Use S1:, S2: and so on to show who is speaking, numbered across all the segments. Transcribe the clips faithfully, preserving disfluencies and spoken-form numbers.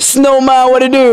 S1: Snowman, what it do?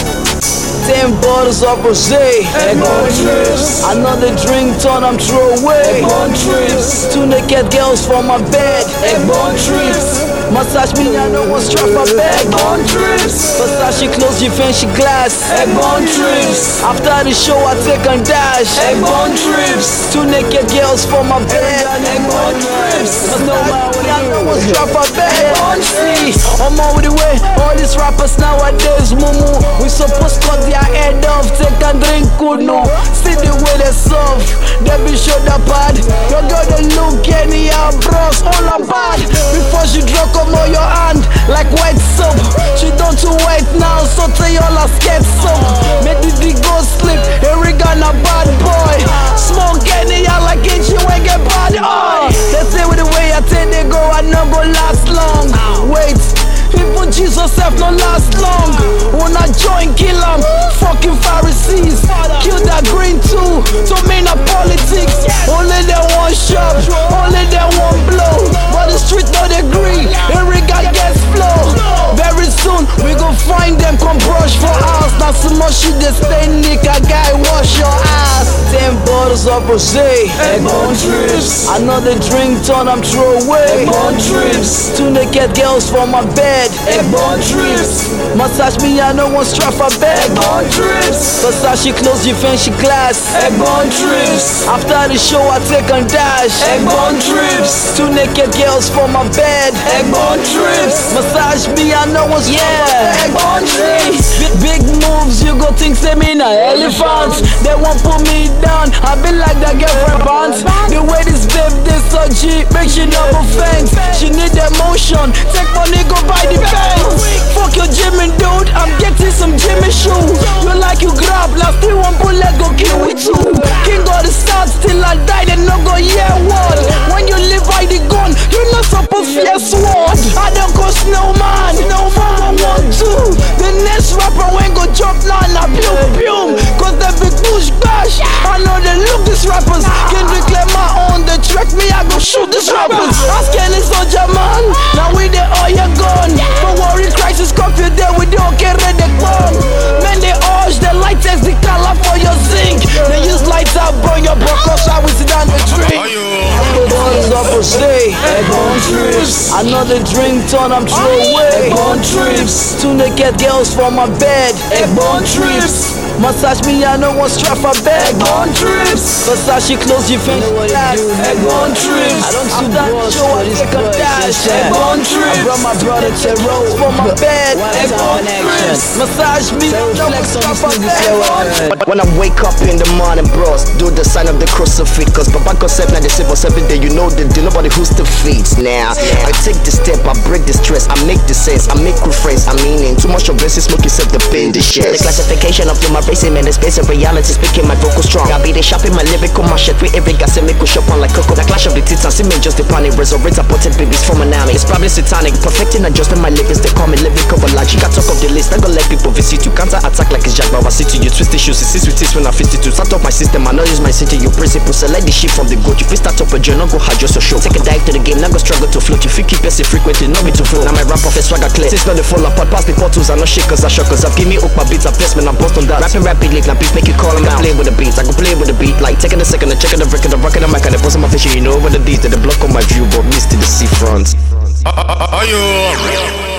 S1: Ten bottles of rosé,
S2: Egmont trips.
S1: Another drink turn I'm throw away.
S2: Egmont trips.
S1: Two naked girls for my bed.
S2: Egmont trips.
S1: Massage me, I know what's trap my bag.
S2: Egmont trips.
S1: Versace clothes, you fancy glass.
S2: Egmont trips.
S1: After the show, I take a dash.
S2: Egmont trips.
S1: Two naked girls for my bed.
S2: Egmont trips.
S1: Massage me, I know what's trap my bag.
S2: Egmont trips.
S1: I'm on with the way. All these rappers nowadays, mumu. We supposed to cut their head off, take a drink, good no. See the way they soft, they be shoulder pad. You got the look anyhow, bros, all about. Before she drop come on your hand like white soap. She don't too wait now, so tell you all I scared soap. Make the D go sleep, Harry got a bad boy. Smoke anyhow like it, you ain't get bad. Oh, they say with the way I take they go, I no go last long. Wait. People Jesus self no last long. When I join kill them, fucking Pharisees. Kill that green too, so mean a politics. Only they want shop, only they want blow. But the street no degree, every guy gets flow. Very soon we gon' find them, come brush for us. Now so much shit they stay nick, a guy wash your ass. Ten bottles of rosé,
S2: Egmont trips.
S1: Another drink turn I'm throw away.
S2: Egmont trips.
S1: Two naked girls for my bed.
S2: Egmont trips.
S1: Massage me, I know one strap my bag.
S2: Egmont trips.
S1: Versace clothes, you fancy glass.
S2: Egmont trips.
S1: After the show, I take a dash.
S2: Egmont trips.
S1: Two naked girls for my bed.
S2: Egmont trips.
S1: Massage me, I know what's yeah.
S2: Egmont trips.
S1: Big, big moves, you go think say me na elephant. They won't put me down, I be like that girlfriend pants. The way this babe this so G, make she double fence. She need emotion, take money go buy the pants. Fuck your Jimmy dude, I'm getting some Jimmy shoes. You like you grab, last three one bullet go kill with two. King of the start till I die, they no go yeah what. When you live by the gun, you not supposed to fear sword. I don't go snowman, no man I want to. The next rapper when go jump now na pew pew. Cause they big push bash, I know they look these rappers. Can declare my own, they track me, I go shoot these rappers. Ask any soldier man, now we the all you gone. Don't worry, crisis coffee there, we don't care where they come. Man they urge, the light takes the color for your zinc. They use lights up, burn your broccos, I will sit down and drink. Bottles of rosé,
S2: Egmont trips.
S1: another drink turn I'm throw away.
S2: Egmont trips.
S1: Two naked girls for my bed.
S2: Egmont trips.
S1: Massage me, I know one strap my bag.
S2: Egmont trips.
S1: Versace clothes, you fancy glass.
S2: Egmont trips.
S1: I don't see that show, I take a dash.
S2: Egmont
S1: I
S2: trips.
S1: brought my brother to roll for my bed.
S2: Egmont trips.
S1: Massage me, I know one strap my bag.
S3: When I wake up in the morning, bros, do the sign of the crucifix. Cause Papa concept now they say for seven day, you know the deal, nobody who's the feet. Now, I take the step, I break the stress, I make the sense, I make good friends, I mean it. Too much of this is smoke, except the pain, the shit. The classification of my racing man, the space of reality, speaking my vocal strong. I be the shopping my lyrical, my shit, with every gas and make a shop on like Coco. The clash of the titans, see me just the panic, resurrect, aborted babies from an army. It's probably satanic, perfecting, adjusting my lyrics, they call me lyrical logic. I talk of the list, I go let people visit you, counter attack like it's Jack Bauer City. You twist the shoes, it's with this when I fit it to start up my system. I know use my city, you principle, select the shit from the goat. You fit start up a journey, go hard just a show. Take a dive to the game, now go struggle to float. You fit keep it frequently, no me to flow. Now my rap off a swagger clear. Since not the fall apart, pass the portals, I no shakers, I shockers. I've give me up my beats, I best when I bust on that. Rapping rapidly, now beat make you call them out. Play with the beats, I go play with the beat. Like taking a second, checking the record, the rocking the mic, and the bust on my vision. You know what the beat, that the block on my view, but missed to the seafront.
S4: Are you?